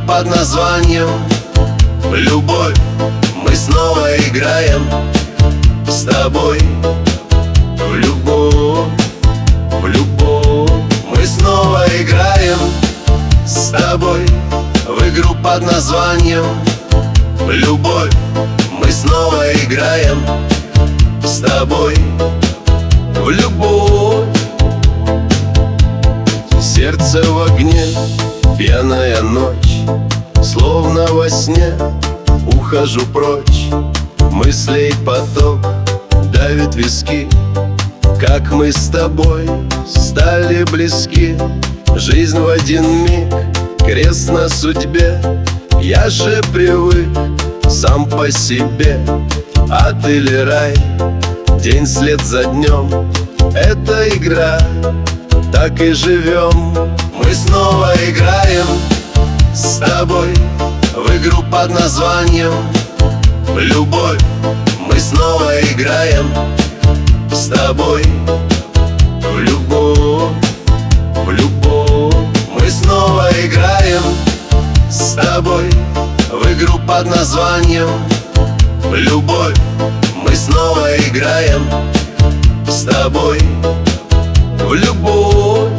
под названием «Любовь». Мы снова играем с тобой в любовь, в любовь. Мы снова играем с тобой в игру под названием «Любовь». Мы снова играем с тобой в любовь. Сердце в огне, пьяная ночь, словно во сне ухожу прочь. Мыслей поток давит виски, как мы с тобой стали близки. Жизнь в один миг, крест на судьбе. Я же привык сам по себе, ад или рай, день след за днем. Это игра, так и живем. Мы снова играем с тобой в игру под названием «Любовь». Мы снова играем с тобой в любовь, в любовь. Мы снова играем с тобой в игру под названием «Любовь». Мы снова играем с тобой в любовь.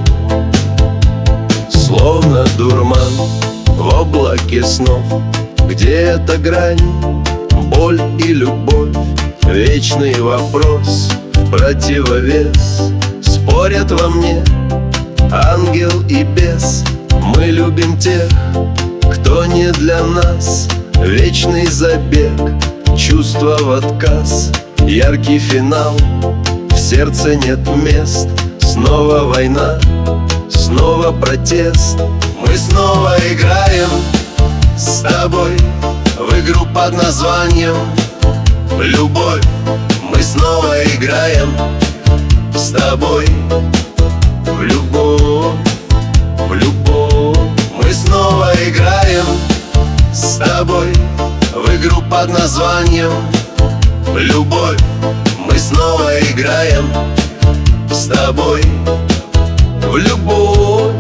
Словно дурман в облаке снов, где эта грань, боль и любовь? Вечный вопрос в противовес. Спорят во мне ангел и бес. Мы любим тех, кто не для нас. Вечный забег, чувства в отказ, яркий финал, в сердце нет мест. Снова война, снова протест. Мы снова играем с тобой в игру под названием «Любовь». Мы снова играем с тобой в любовь, в любовь. Мы снова играем с тобой в игру под названием «Любовь». Мы снова играем с тобой в любовь.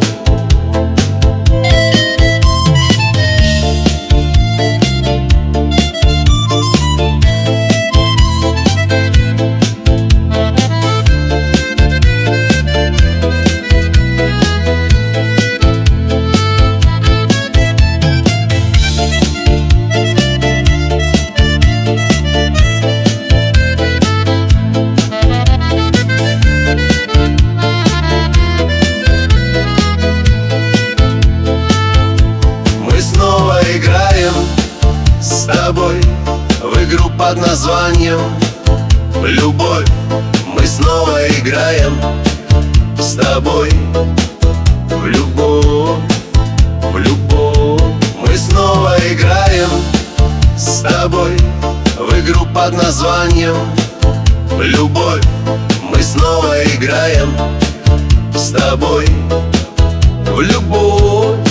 С тобой в игру под названием «Любовь». Мы снова играем с тобой в любовь, в любовь. Мы снова играем с тобой в игру под названием «Любовь». Мы снова играем с тобой в любовь.